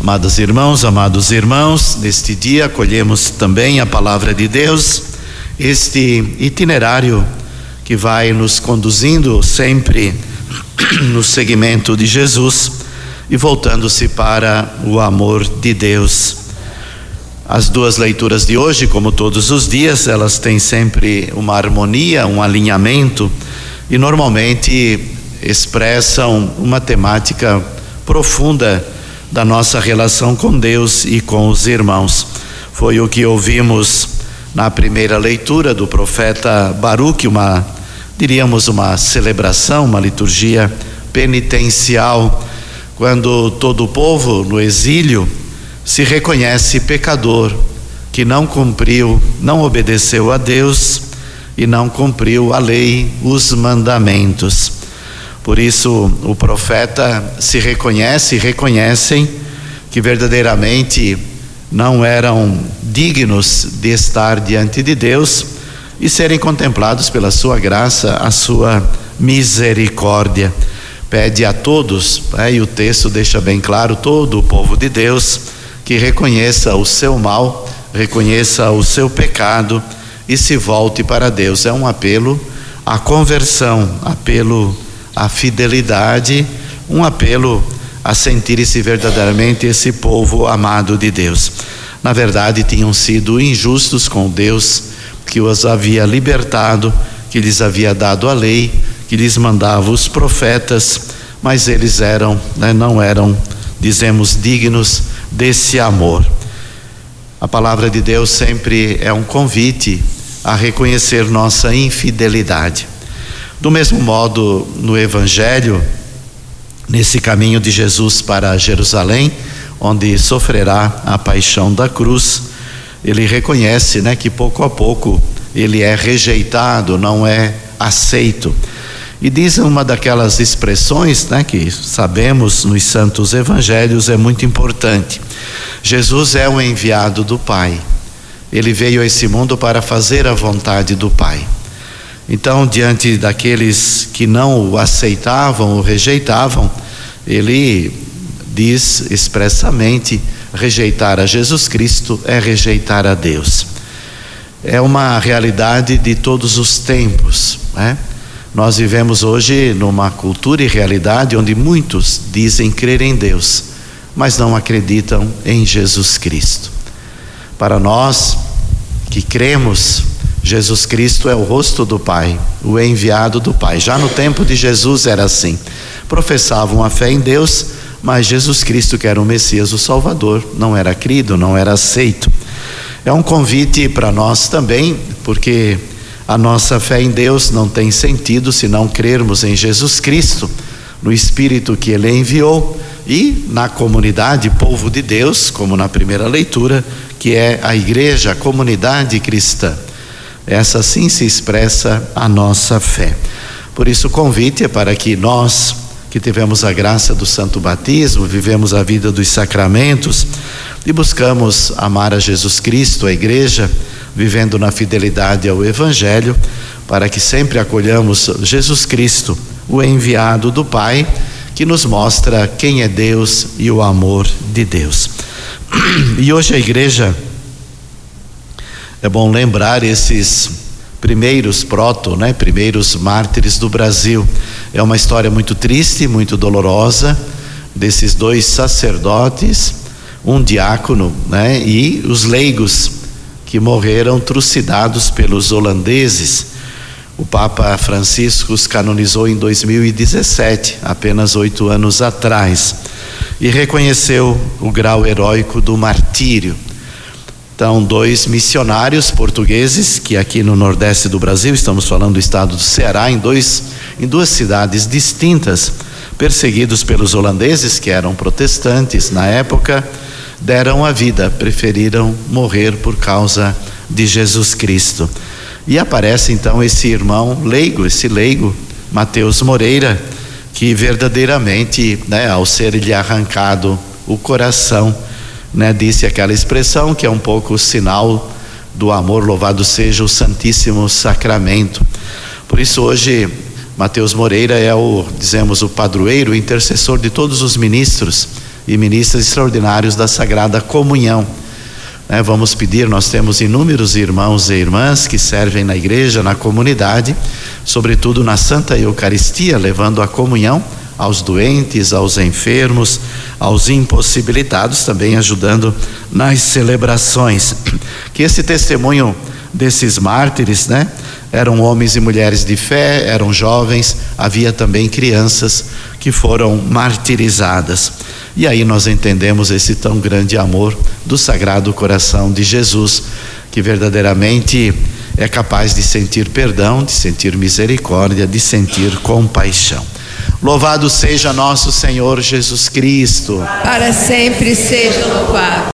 Amados irmãos, amados irmãos, neste dia acolhemos também a palavra de Deus, este itinerário que vai nos conduzindo sempre no seguimento de Jesus e voltando-se para o amor de Deus. As duas leituras de hoje, como todos os dias, elas têm sempre uma harmonia, um alinhamento e normalmente expressam uma temática profunda da nossa relação com Deus e com os irmãos. Foi o que ouvimos na primeira leitura do profeta Baruque, diríamos uma celebração, uma liturgia penitencial, quando todo o povo no exílio se reconhece pecador, que não obedeceu a Deus e não cumpriu a lei, os mandamentos. Por isso o profeta reconhecem que verdadeiramente não eram dignos de estar diante de Deus e serem contemplados pela sua graça, a sua misericórdia. Pede a todos, e o texto deixa bem claro, todo o povo de Deus, que reconheça o seu mal, reconheça o seu pecado e se volte para Deus. É um apelo à conversão, apelo à fidelidade, um apelo a sentir-se verdadeiramente esse povo amado de Deus. Na verdade, tinham sido injustos com Deus, que os havia libertado, que lhes havia dado a lei, que lhes mandava os profetas, mas eles não eram, dizemos, dignos desse amor. A palavra de Deus sempre é um convite a reconhecer nossa infidelidade. Do mesmo modo, no Evangelho, nesse caminho de Jesus para Jerusalém, onde sofrerá a paixão da cruz, ele reconhece, que pouco a pouco ele é rejeitado, não é aceito. E diz uma daquelas expressões, que sabemos nos santos evangelhos, é muito importante. Jesus é o enviado do Pai. Ele veio a esse mundo para fazer a vontade do Pai. Então, diante daqueles que não o aceitavam ou rejeitavam, ele diz expressamente: rejeitar a Jesus Cristo é rejeitar a Deus. É uma realidade de todos os tempos, Nós vivemos hoje numa cultura e realidade onde muitos dizem crer em Deus, mas não acreditam em Jesus Cristo. Para nós que cremos, Jesus Cristo é o rosto do Pai, o enviado do Pai. Já no tempo de Jesus era assim. Professavam a fé em Deus, mas Jesus Cristo, que era o Messias, o Salvador, não era crido, não era aceito. É um convite para nós também, porque a nossa fé em Deus não tem sentido se não crermos em Jesus Cristo, no Espírito que Ele enviou e na comunidade, povo de Deus, como na primeira leitura, que é a igreja, a comunidade cristã. Essa sim se expressa a nossa fé. Por isso o convite é para que nós, que tivemos a graça do santo batismo, vivemos a vida dos sacramentos e buscamos amar a Jesus Cristo, a igreja, vivendo na fidelidade ao Evangelho, para que sempre acolhamos Jesus Cristo, o enviado do Pai, que nos mostra quem é Deus e o amor de Deus. E hoje a igreja, é bom lembrar esses primeiros primeiros mártires do Brasil. É uma história muito triste, muito dolorosa, desses dois sacerdotes, um diácono, e os leigos que morreram trucidados pelos holandeses. O Papa Francisco os canonizou em 2017, apenas 8 anos atrás, e reconheceu o grau heróico do martírio. Então, 2 missionários portugueses que aqui no nordeste do Brasil, estamos falando do estado do Ceará, em duas cidades distintas, perseguidos pelos holandeses, que eram protestantes na época, deram a vida, preferiram morrer por causa de Jesus Cristo. E aparece então esse irmão leigo, Mateus Moreira, que verdadeiramente, ao ser-lhe arrancado o coração, disse aquela expressão que é um pouco o sinal do amor, louvado seja o Santíssimo Sacramento. Por isso hoje Mateus Moreira é o padroeiro, o intercessor de todos os ministros e ministros extraordinários da Sagrada Comunhão. Vamos pedir, nós temos inúmeros irmãos e irmãs que servem na igreja, na comunidade, sobretudo na Santa Eucaristia, levando a comunhão aos doentes, aos enfermos, aos impossibilitados, também ajudando nas celebrações. Que esse testemunho desses mártires, eram homens e mulheres de fé, eram jovens, havia também crianças que foram martirizadas. E aí nós entendemos esse tão grande amor do Sagrado Coração de Jesus, que verdadeiramente é capaz de sentir perdão, de sentir misericórdia, de sentir compaixão. Louvado seja nosso Senhor Jesus Cristo. Para sempre seja louvado.